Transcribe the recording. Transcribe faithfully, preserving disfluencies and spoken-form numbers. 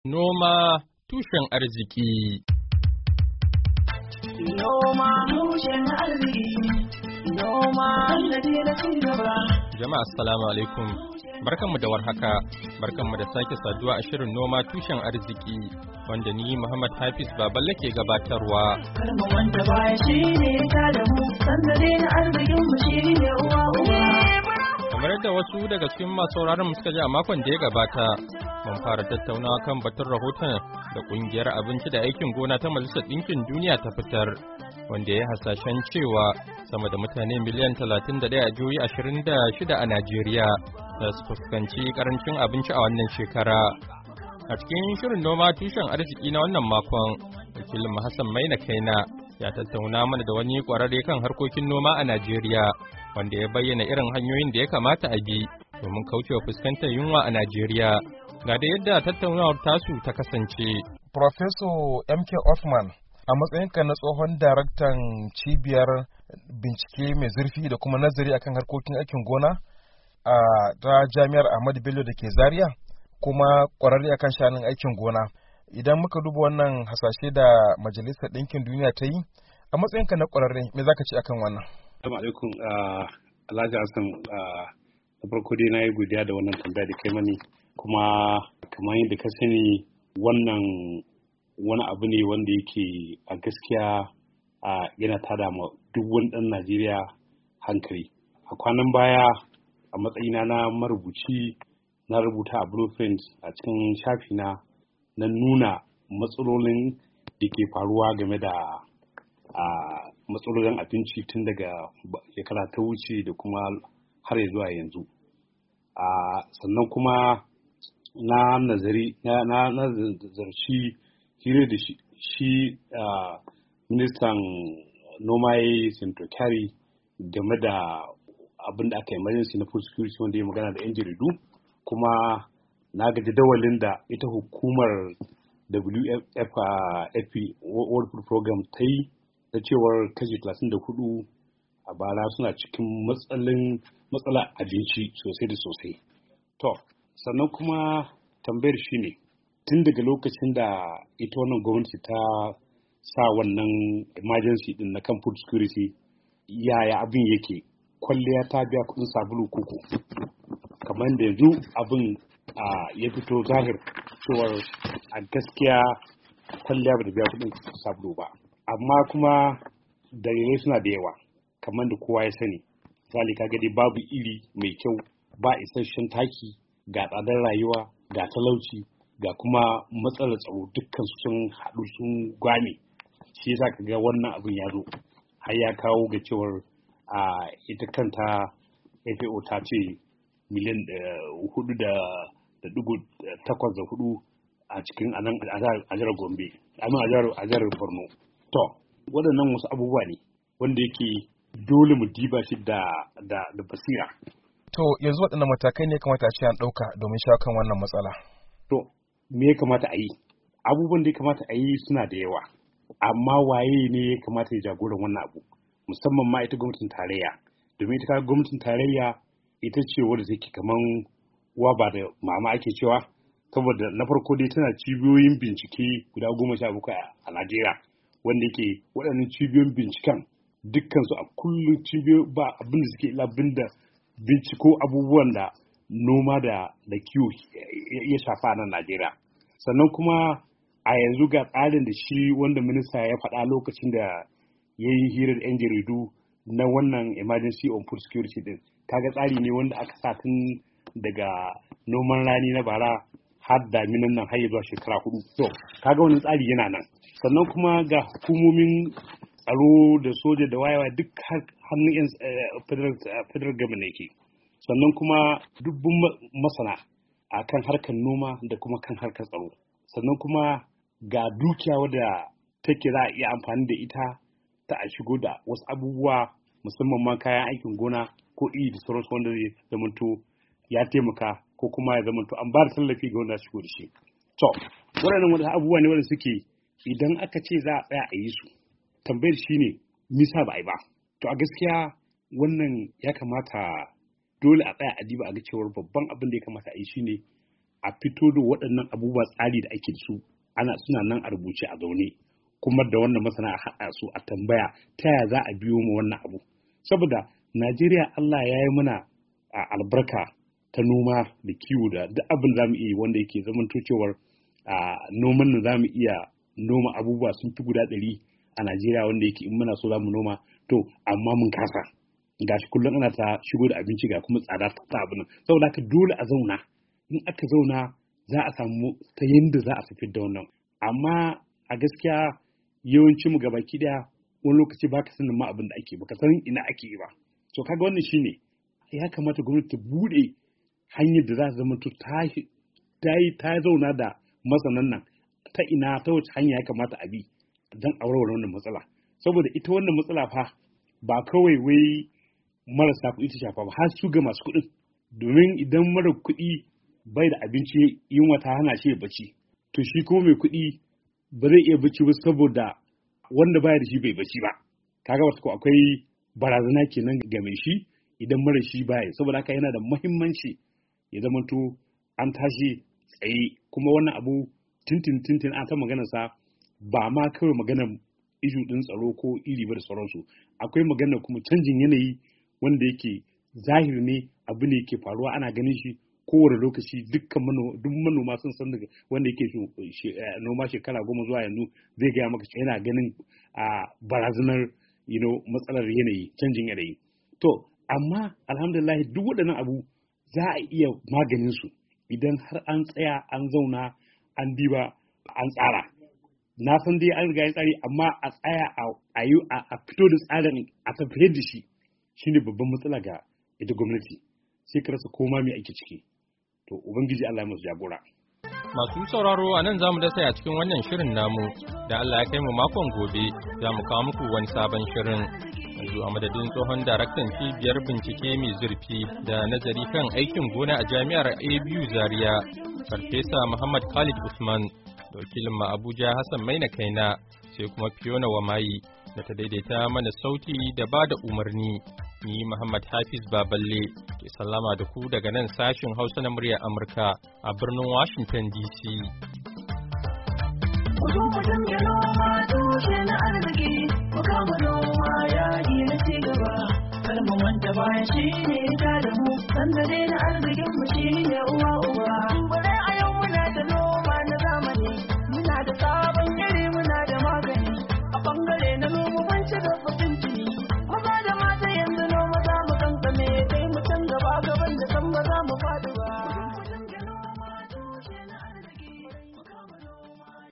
Noma tushen arziki. Noma tushen arziki. Noma sannadi na cigaba. Jama'a assalamu alaikum. Barkanmu da warhaka. Barkanmu da sake saduwa a shirin noma tushen arziki wanda ni Muhammad Hafiz Baballe ke gabatarwa. Kalma wanda baya shine ta da mu sannadi na arzikin mu shine uwa uwa. Kamar yadda wasu daga cikin masu sauraron mu suka ji a makon da ya gabata, mun fara tattaunawa kan batun rahoton da kungiyar abinci da aikin gona ta Majalisar Ɗinkin Duniya ta fitar, wanda ya hasashen cewa sama da mutane miliyan talatin da ɗaya a jihohi ashirin da shida a Najeriya za su fuskanci karancin abinci a wannan shekara. A cikin shirin noma tushen arziki na wannan makon, wakilin Hassan Maina Kaina ya tattauna mana da wani kwararre kan harkokin noma a Najeriya, wanda ya bayyana irin hanyoyin da ya kamata a bi domin kaucewa fuskantar yunwa a Najeriya. Ga da yadda tattaunawar tasu ta kasance. Professor M K Othman, a matsayinka na tsohon daraktan cibiyar bincike mai zurfi da kuma nazari akan harkokin aikin gona a ta Jami'ar Ahmadu Bello da ke Zaria, kuma kwararre akan sha'anin aikin gona. Idan muka duba wannan hasashe da Majalisar Ɗinkin Duniya ta yi, a matsayinka na kwararre, me zaka ce akan wannan? Assalamu alaikum, Alhaji Hassan. Da farko dai na yi godiya da wannan tambaya da kai mani, kuma kamar yadda ka sani wannan wani abu ne wanda yake a gaskiya yana tada ma duk wani ɗan Najeriya hankali. A kwanan baya a matsayina na marubuci na rubuta a Blueprint a cikin shafina na nuna matsalolin da ke faruwa game da matsalolin abinci tun daga shekara ta wuce da kuma har zuwa yanzu. Sannan kuma na nazari na nazarci hira da shi, shi ministan noma ya Senator Kyari game da abin da aka yi emergency na food security wanda ya magana da yan jaridu, kuma na ga jadawalin da ita hukumar W F P World Food Program ta yi da cewar kashi talatin da hudu a bara suna cikin matsalin matsala abinci sosai da sosai. To, sannan kuma tambayar shi ne, tun daga lokacin da ita wannan gwamnati ta sa wannan emergency din na kan food security, yaya abin yake? Kwalliya ta biya kudin sabulu koko? Kamar da yanzu abin ya fito zahir cewar a gaskiya kwalliya ba da biya kudin sabulu ba. Amma kuma dalilai suna da yawa, kamar da kowa ya sani. Misali kaga dai babu iri mai kyau, ba isasshen taki, ga tsadar rayuwa, ga talauci, ga kuma matsalar tsaro, dukkan sun haɗu sun gwame. Shi yasa kaga wannan abin ya zo har ya kawo ga cewar a ita kanta F A O ta ce miliyan hudu da dugu takwas da hudu a cikin anan a jihar Gombe, a jihar Borno. To, waɗannan wasu abubuwa ne wanda yake dole mu diba shi da da basira. To, yanzu waɗannan matakai ne kamata a ce an ɗauka domin shawo kan wannan matsala? To, me ya kamata a yi? Abubuwan da ya kamata a yi suna da yawa, amma waye ne ya kamata ya jagoran wannan abu? Musamman ma ita gwamnatin tarayya, domin ita kaga gwamnatin tarayya ita ce wadda take kaman uwa ba da mama ake cewa, saboda na farko dai tana cibiyoyin bincike guda goma sha bakwai a Najeriya, wanda yake waɗannan cibiyoyin binciken dukkansu a kullum cibiyoyi ba abin da suke ila abin da binciko abubuwan da noma da da kiwo ya shafa a nan Najeriya. Sannan kuma a yanzu ga tsarin da shi wanda minista ya faɗa lokacin da ya yi hirar 'yan jaridu na wannan emergency on food security din, kaga tsari ne wanda aka sa tun daga noman rani na bara har daminan nan har zuwa shekara hudu. To, kaga wannan tsari yana nan. Sannan kuma ga hukumomin tsaro da soja da wayewa duk hannun yan federal government yake. Sannan kuma dubbin masana a kan harkar noma da kuma kan harkar tsaro. Sannan kuma ga dukiya wadda take za a iya amfani da ita ta a shigo da wasu abubuwa musamman ma kayan aikin gona ko iri da sauransu wanda zai zamanto ya taimaka ko kuma ya zamanto an ba da tallafi ga wanda shigo da shi. To, waɗannan wani abubuwa ne wanda suke idan aka ce za a tsaya a yi su, tambayar shi ne nisa ba a yi ba. To a gaskiya wannan ya kamata dole a tsaya a diba a ga cewar babban abin da ya kamata a yi shine a fito da waɗannan abubuwa tsari da ake da su ana suna nan a rubuce a zaune kuma da wannan masana a haɗa su a tambaya ta yaya za a biyo mu wannan abu saboda Najeriya Allah ya yi mana albarka ta noma da kiwo da duk abin za mu iya wanda yake zamanto cewar noman da za mu iya noma abubuwa sun fi guda ɗari a Najeriya wanda yake in muna so za mu noma to amma mun kasa gashi kullum ana ta shigo da abinci ga kuma tsada ta abin saboda haka dole a zauna in aka zauna za a samu ta yadda za a fitar da wannan amma a gaskiya yawanci mu gabaki daya wani lokaci baka sanin ma abin da ake baka san ina ake yi ba to kaga wannan shine ya kamata gwamnati ta bude hanyar da za ta zama ta yi ta zauna da masanan nan ta ina ta wace hanya ya kamata a bi don a warware wannan matsala saboda ita wannan matsala fa ba kawai wai marasa kuɗi ta shafa ba har su ga masu kuɗin domin idan mara kuɗi bai da abinci yunwa ta hana shi ya bacci to shi kuma mai kuɗi ba zai iya bacci ba saboda wanda baya da shi bai bacci ba kaga wasu ko akwai barazana kenan ga mai shi idan mara shi baya saboda haka yana da muhimmanci ya zamanto an tashi tsaye kuma wannan abu tintin tintin an ta maganar sa ba ma kawai maganar ishu din tsaro ko iri ba da sauransu akwai maganar kuma canjin yanayi wanda yake zahiri ne abu ne yake faruwa ana ganin shi kowane lokaci dukkan duk manoma sun san daga wanda yake noma shekara goma zuwa yanzu zai gaya maka yana ganin a barazanar you know, matsalar yanayi canjin yanayi to amma alhamdulillah duk waɗannan abu za a iya maganin su idan har an tsaya an zauna an diba an tsara na san dai an riga ya tsari amma a tsaya a yi a fito da tsarin a tafiyar da shi shine babban matsala ga ita gwamnati sai ka rasa koma mai ake ciki to ubangiji Allah ya masu jagora masu sauraro a nan zamu dasa a cikin wannan shirin namu da Allah ya kai mu makon gobe za mu kawo muku wani sabon shirin yanzu a madadin tsohon daraktan cibiyar bincike mai zurfi da nazari kan aikin gona a jami'ar A B U Zaria Farfesa Muhammad Khalid Usman da wakilin ma Abuja Hassan Maina Kaina sai kuma Fiona Wamayi da ta daidaita mana sauti da ba da umarni ni Muhammad Hafiz Baballe ke sallama da ku daga nan sashin Hausa na muryar Amurka a birnin Washington D C. Kudu mutum ya noma tushe na arziki, mu kama noma yaƙi na cigaba, kalma wanda baya shi ne ta da mu, sanda na arzikin mu shi ne uwa uwa.